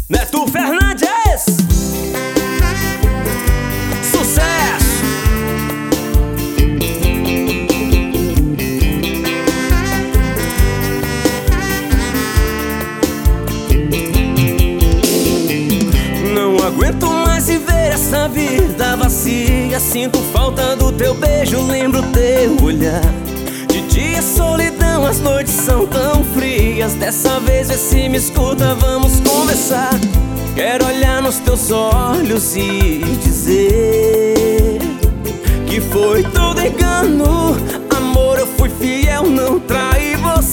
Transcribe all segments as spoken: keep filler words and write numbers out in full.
Neto Fernandes, sucesso. Não aguento mais viver essa vida vazia. Sinto falta do teu beijo, lembro teu olhar. De dia solidão, as noites são tão frias. Dessa vez vê se me escuta, vamos conversar. Quero olhar nos teus olhos e dizer que foi tudo engano. Amor, eu fui fiel, não traí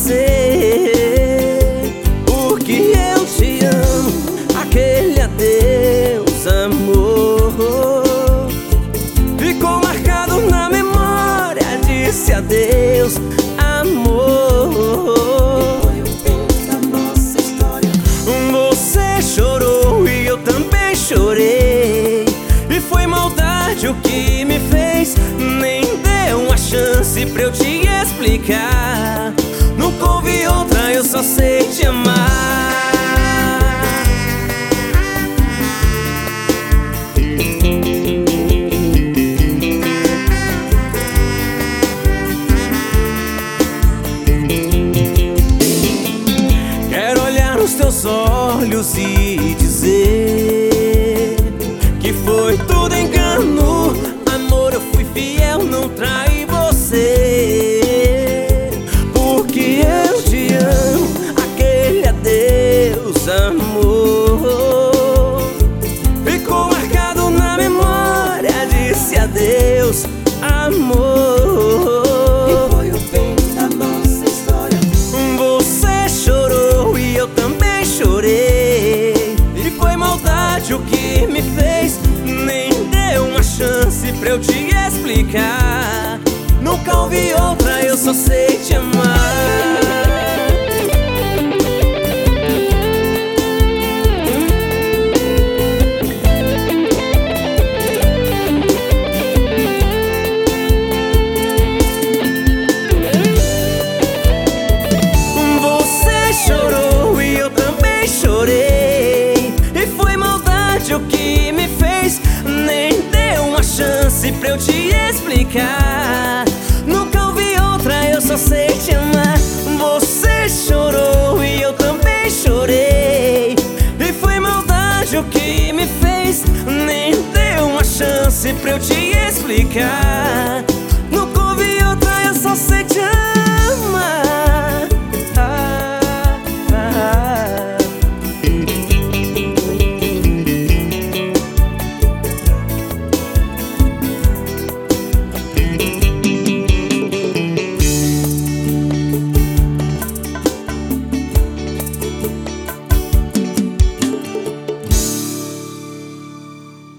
você. Porque eu te amo, aquele adeus, amor, ficou marcado na memória. Disse adeus, amor. Foi o fim da nossa história. Você chorou e eu também chorei. E foi maldade o que me fez. Nem deu uma chance pra eu te explicar. Nunca houve outra, eu só sei te amar. Os teus olhos e dizer que foi tudo engano. Amor, eu fui fiel, não traí você. Porque eu te amo, aquele adeus, amor, ficou marcado na memória. Disse adeus, amor. E foi o fim da nossa história. Você chorou e eu também chorei. E foi maldade o que me fez. Nem deu uma chance pra eu te explicar. Nunca houve outra, eu só sei te amar. Chorou e eu também chorei. E foi maldade o que me fez. Nem deu uma chance pra eu te explicar. Nunca houve outra, eu só sei te amar. Você chorou e eu também chorei. E foi maldade o que me fez. Nem deu uma chance pra eu te explicar. Nunca houve outra, eu só sei te amar.